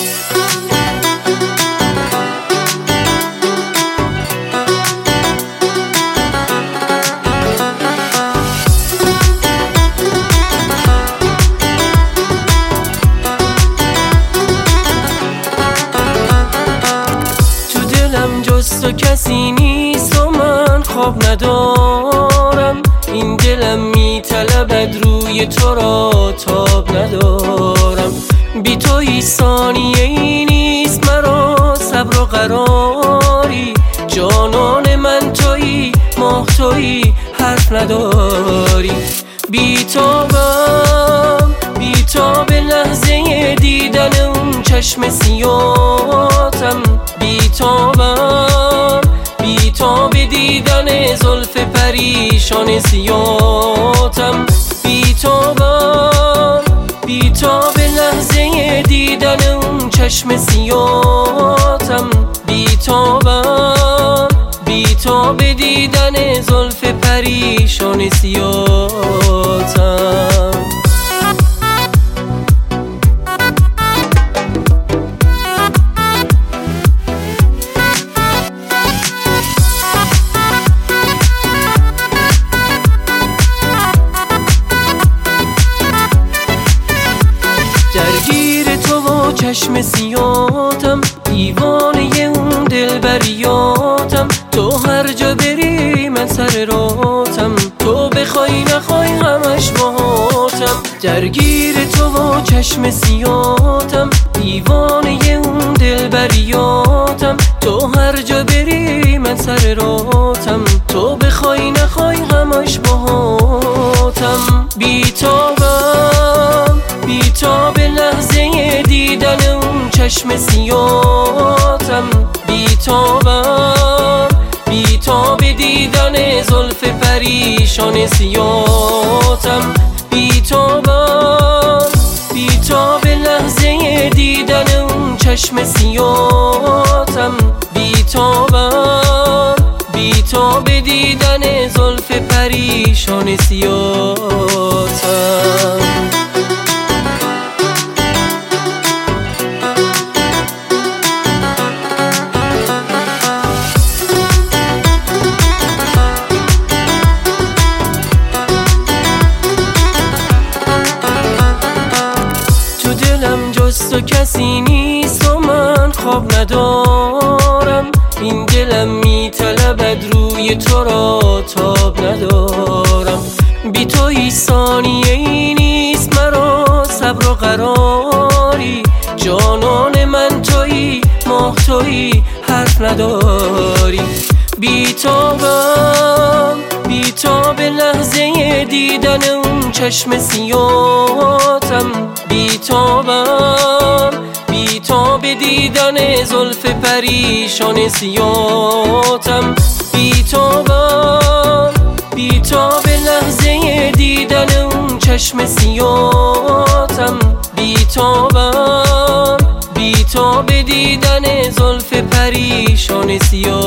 جز تو کسی نیست و من خواب ندارم، این دلم میطلبد روی تو را تاب ندارم. بی تو هیچ ثانیه ای نیست مرا صبر و قراری، جانان من تویی ماه تویی حرف نداری. بی تابم بی تاب لحظه دیدن اون چشم سیاتم، بی تابم بی تاب دیدن زلف پریشان سیاتم، بی تابم بی تاب لحظه دیدن اون چشم سیاتم، بی تابم بی تاب دیدن زلف پریشان سیاتم. درگیر تو و چشم سیاتم، دیوانه اون دلبریاتم، تو هر جا بری من سر راتم، تو بخوای نخوای همش باهاتم. درگیر تو و چشم سیاتم، دیوانه اون دلبریاتم، تو هر جا بری من سر راتم، تو بخوای نخوای همش باهاتم. بی تابم بی تاب لحظه دیدن اون چشم سیاتم، بی تابم بی تاب دیدن زلف پریشان سیاتم، بی تابم بی تاب لحظه دیدن اون چشم سیاتم، بی تابم بی تاب دیدن زلف پریشان سیاتم. جز تو کسی نیست و من خواب ندارم، این دلم میطلبد روی تو را تاب ندارم. بی تو هیچ ثانیه ای نیست مرا صبر و قراری، جانان من تویی ماه تویی حرف نداری. بی تابم بی تاب لحظه دیدن اون چشم سیاتم، بی تابم بی تاب دیدن زلف پریشان سیاتم، بی تابم بی تاب لحظه دیدن اون چشم سیاتم، بی تابم بی تاب دیدن زلف پریشان سیاتم.